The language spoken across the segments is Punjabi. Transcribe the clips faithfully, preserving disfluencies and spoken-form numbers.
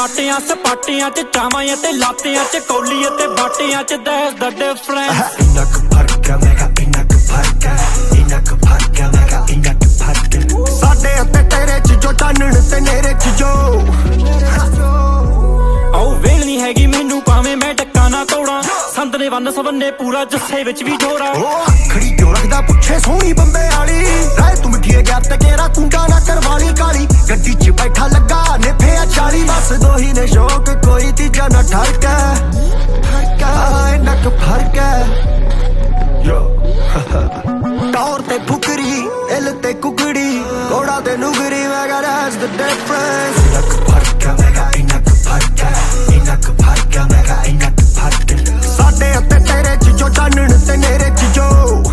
ਪਲਾਟਿਆਂ ਸਪਾਟਿਆਂ ਚ ਚਾਵਾਂ ਤੇ ਲਾਤਿਆਂ ਚ ਕੌਲੀਆਂ ਤੇ ਬਾਟਿਆਂ ਚ that's the difference। ਇੰਨਾ ਕੁ ਫਰਕ ਹੈ ਮੈਂ ਕਿਹਾ ਇੰਨਾ ਕੁ ਫਰਕ ਹੈ ਇੰਨਾ ਕੁ ਫਰਕ ਹੈ ਮੈਂ ਕਿਹਾ ਇੰਨਾ ਕੁ ਫਰਕ ਹੈ ਸਾਡੇ ਅਤੇ ਤੇਰੇ ਚ ਜੋ ਚਾਨਣ ਤੇ ਨੇਰੇ ਚ ਜੋ ਆਓ ਵੇਲ ਨਹੀਂ ਹੈਗੀ ਮੈਨੂੰ ਭਾਵੇਂ ਮੈਂ ਡੱਕਾ ਨਾ ਤੋੜਾਂ ਸੰਦਨੇ ਵੰਨ ਸਵੰਨੇ ਪੂਰਾ ਜੱਸੇ ਵਿੱਚ ਵੀ ਜੋੜਾ ਉਹ ਅੱਖੜੀ ਕਿਉਂ ਰੱਖਦਾ ਪੁੱਛੇ ਸੋਹਣੀ ਬੰਬੇ ਵਾਲੀ ਰਾਏ ਤੂੰ ਮਿੱਠੀਏ ਗਿਆ ਤੇ ਕੇਰਾ ਕੁੰਡਾ ਨਾ ਕਰਵਾਲੀ ਕਾਲੀ ਗੱਡੀ ਚ ਬੈਠਾ ਲੱਗਾ ਨਿਫਿਆ ਚਾਲੀ ਬਸ ਦੋ ਹੀ ਨੇ ਸ਼ੌਕ ਕੋਈ ਤੀਜਾ ਨਾ ਠਰਕਾ ਠਰਕਾ ਇੰਨਾ ਕੁ ਫਰਕ ਹੈ ਯੋ ਟੌਰ ਤੇ ਫੁਕਰੀ ਇਲ ਤੇ ਕੁਕੜੀ ਕੋੜਾ ਤੇ ਨੁਗਰੀ ਮੈਂ ਕਿਹਾ that's the difference। ਇੰਨਾ ਕੁ ਫਰਕ ਹੈ ਮੈਂ ਕਿਹਾ ਇੰਨਾ ਕੁ ਫਰਕ ਹੈ ਇੰਨਾ ਕੁ ਫਰਕ ਹੈ ਮੈਂ ਕਿਹਾ ਇੰਨਾ ਕੁ ਫਰਕ ਹੈ ਸਾਡੇ ਅਤੇ ਤੇਰੇ ਚ ਜੋ ਚਾਨਣ ਤੇ ਨੇਰੇ ਚ ਜੋ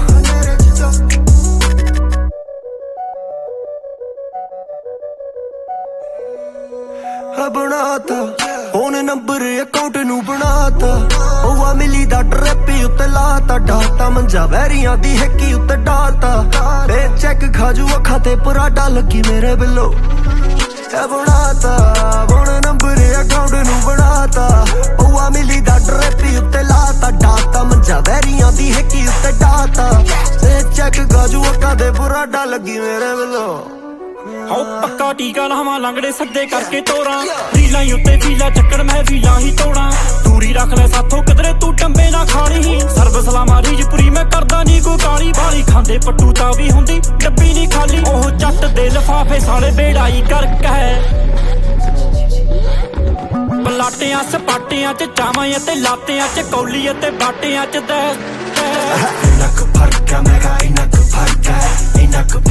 ਬਣਾਤਾ ਫੋਨ ਨੰਬਰ ਅਕਾਊਂਟ ਨੂੰ ਬਣਾਤਾ ਉਹ ਆ ਮਿਲੀ ਦਾ ਟਰੈਪੀ ਉੱਤੇ ਲਾਤਾ ਡਾਟਾ ਮੰਜਾ ਵੈਰੀਆਂ ਦੀ ਹੈਕੀ ਉੱਤੇ ਡਾਲਤਾ ਬੇ ਚੈੱਕ ਖਾਜੂ ਅੱਖਾਂ ਤੇ ਪਰਾਡਾ ਲੱਗੀ ਮੇਰੇ ਬਿੱਲੋ ਇਹ ਬਣਾਤਾ ਫੋਨ ਨੰਬਰ ਅਕਾਊਂਟ ਨੂੰ ਬਣਾਤਾ ਉਹ ਆ ਮਿਲੀ ਦਾ ਟਰੈਪੀ ਉੱਤੇ ਲਾਤਾ ਡਾਟਾ ਮੰਜਾ ਵੈਰੀਆਂ ਦੀ ਹੈਕੀ ਉੱਤੇ ਡਾਲਤਾ ਬੇ ਚੈੱਕ ਖਾਜੂ ਅੱਖਾਂ ਤੇ ਪਰਾਡਾ ਲੱਗੀ ਮੇਰੇ ਬਿੱਲੋ ਹੋ ਪੱਕਾ ਟੀਕਾ ਲਾਵਾਂ ਲੰਗੜੇ ਸੱਦੇ ਕਰਕੇ ਤੋਰਾਂ ਰੀਲਾਂ ਉੱਤੇ ਫੀਲਾ ਚੱਕਰ ਮੈਂ ਫੀਲਾਂ ਹੀ ਤੋੜਾਂ ਦੂਰੀ ਰੱਖ ਲੈ ਸਾਥੋਂ ਕਿਧਰੇ ਤੂੰ ਟੰਬੇ ਨਾ ਖਾਣੀ ਸਰਬ ਸਲਾਮਾ ਰੀਜਪੁਰੀ ਮੈਂ ਕਰਦਾ ਨੀ ਕੋਈ ਕਾਲੀ ਬਾਲੀ ਖਾਂਦੇ ਪੱਟੂ ਤਾਂ ਵੀ ਹੁੰਦੀ ਡੱਬੀ ਨੀ ਖਾਲੀ ਉਹ ਜੱਟ ਦੇ ਲਿਫਾਫੇ ਸਾਲੇ ਬੇੜਾਈ ਕਰਕ ਹੈ ਪਲਾਟਿਆਂ ਸਪਾਟਿਆਂ ਚ ਚਾਵਾਂ ਤੇ ਲਾਤਿਆਂ ਚ ਕੌਲੀਆਂ ਤੇ ਬਾਟਿਆਂ ਚ that's ਇੰਨਾ ਕੁ ਫਰਕ ਹੈ ਮੈਂ ਕਿਹਾ ਇੰਨਾ ਕੁ ਫਰਕ ਹੈ ਇੰਨਾ ਕੁ